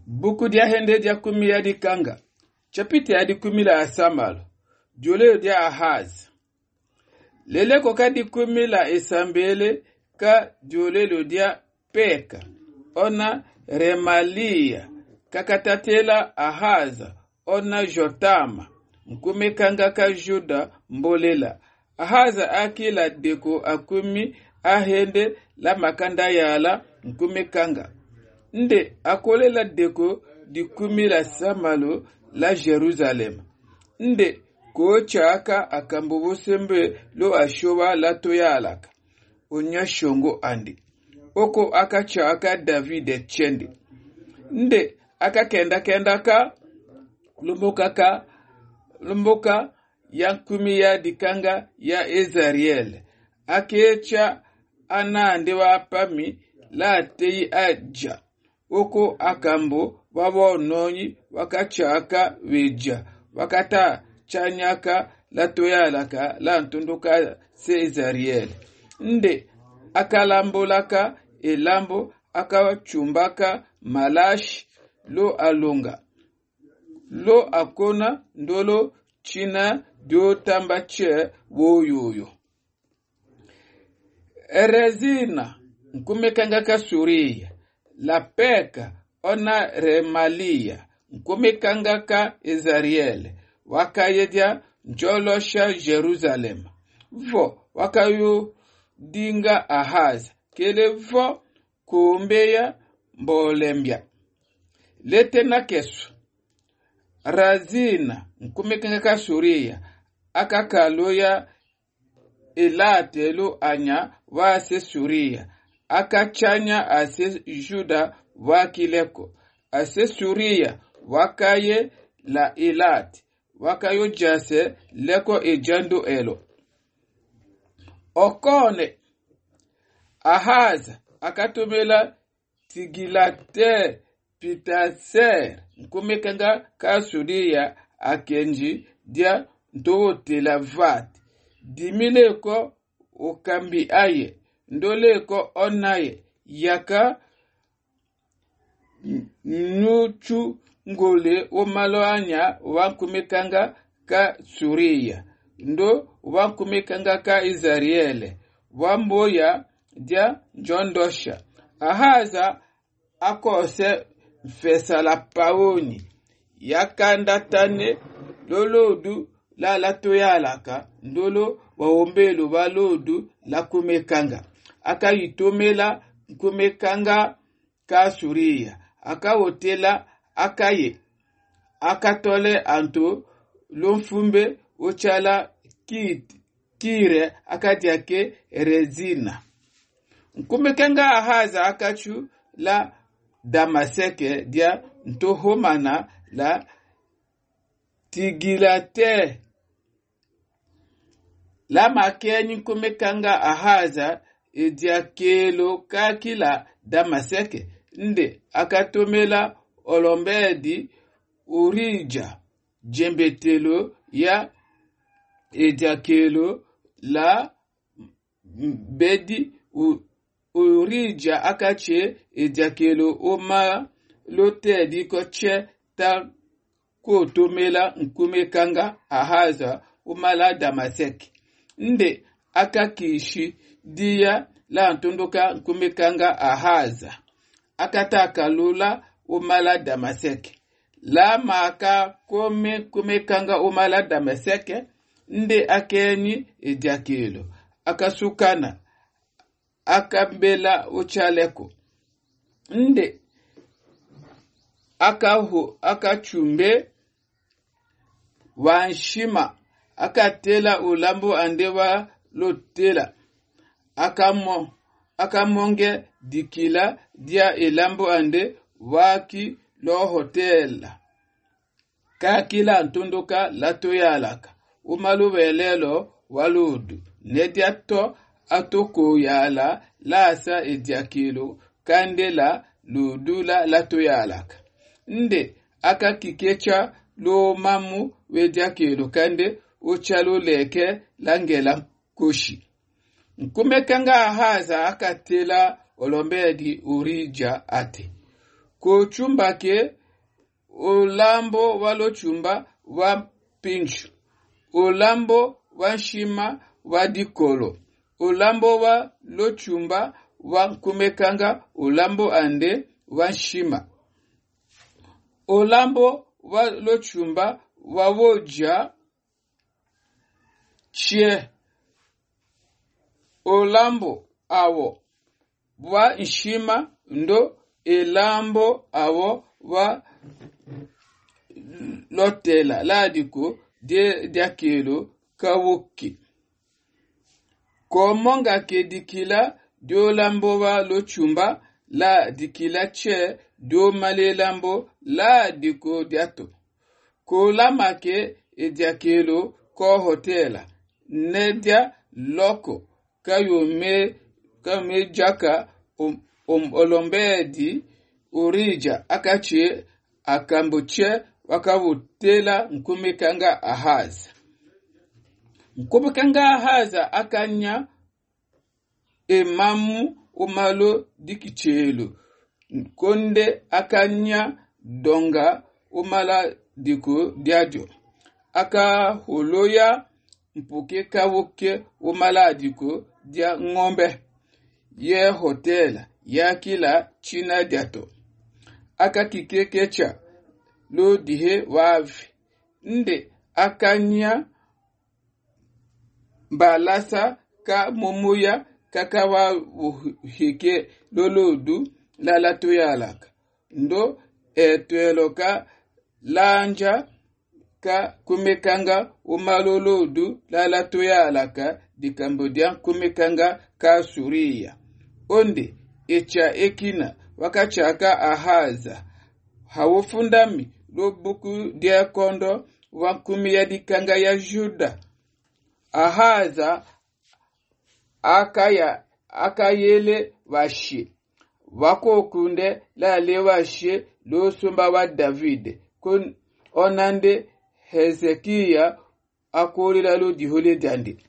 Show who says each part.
Speaker 1: buku dia hende dia kumi ya di kanga. Chapite ya di kumi la asamalo. Jole dia Ahaz. Lele koka di kumi la esambele ka jole lo dia Peka. Ona Remalia. Kakatatela Ahaza. Ona Jotama. Mkume kanga ka Juda mbolela. Ahaza akila deko akumi ahende la makanda yala mkume kanga. Nde akolela deko di kumi la samalo la Jerusalem. Nde kocha aka akambubu sembe lo ashowa la toyalaka. Onya shongo andi. Oko aka cha aka David chende. Nde aka kenda ka lumboka ya kumi ya dikanga ya Ezariel. Akecha ana andewa apami la teyi aja. Oko akambo wabo nonyi wakachaka weja. Wakata chanyaka la toyalaka la ntunduka se Ezariel. Nde akalambolaka elambo akachumbaka malash lo alonga. Lo akona ndolo china dio tambache woyoyo. Erezina nkumekanga ka la Peka ona Remalia nkumekanga ka Ezariel wakayedia njolosha Jerusalem. Vo wakayo dinga Ahaz kele vo kumbeya mbolembya. Lete na kesu Razina nkumekanga ka akakaloya elatelo anya wa se Suria. Akachanya ase Juda wakileko. Ase Suria wakaye la Elat. Wakayo jase leko ejando elo. Okone Ahaz akatumela Tigilate Pitaser nkumekanga ka Suria akenji dia Ntotelavat. Dimileko okambi aye. Ndoleko onaye. Yaka nuchu ngole omalo anya wankumekanga ka Suria. Ndo wankumekanga ka Ezariel. Wamboya dia Jondosha. Ahaza akose fesala paoni. Yakanda tane lolodu la toyalaka. Ndolo waombelo balodu la kumekanga. Aka yitomela kumekanga ka Suria. Aka hotela akaye. Akatole anto lomfumbe ochala kire akadiake Rezina. Kumekanga Ahaza akachu la Damaseke dia ntohomana la Tigilate. La makeni kumekanga Ahaza ediakelo kakila Damaseke. Nde akatomela olombedi urija jembetelo ya ediakelo la bedi urija akache ediakelo oma lotedi koche ta kotomela nkumekanga Ahaza umala Damaseke. Nde akakishi dia la ntunduka nkumekanga Ahaza. Akataka lula umala Damaseke. La maka kumekanga umala Damaseke. Nde akeni ediakelo. Akasukana. Akambela uchaleko. Nde akachumbe wanshima. Akatela ulambu andewa lotela. Akamonge dikila dia elambu ande waki lo hotela. Kakila ntunduka latoyalaka. Umalu velelo waludu. Nediato atoko yala lasa ediakilo kandela ludula latoyalaka. Nde akakikecha lo mamu wediakilo kande uchalo leke langela koshi. Nkumekanga Ahaza akatela olombedi urija ate. Ko chumbake ulambo wa lochumba wa pinchu, ulambo wa nshima wa dikolo, ulambo wa lochumba wa nkumekanga, ulambo ande wa nshima, ulambo wa lochumba wa woja chie, ulambo awo wa nshima ndo elambo awo wa lotela ladiko diakelo kawuki. Komonga ke dikila dio lambo wa lochumba la dikila che dio male lambo la diko diato. Ko lama ke diakelo ko hotela nedia loko kayome jaka olombedi urija akache akambuche wakavutela nkumekanga Ahazi. Nkumekanga Ahaza akanya emamu umalo dikichelo, konde akanya donga umala diku diajo, aka holoya mpuke kawoke umala diku dia ngombe ye hotela ya kila china diato, aka kikekecha lo dihe wavi nde akanya balasa ka momoya kakawa hike lolodu lalato yalaka ndo etueloka lanja ka kumekanga umalolodu lalato yalaka di Cambodia kumekanga ka Suria onde echa ekina wakachaka Ahaza hawofundami lo buku dia kondo wakumia dikanga ya Juda. Ahaza akayele washe wako kunde lale washe lo sumba wa David kun onande Hezekia akolila lo dihole dande.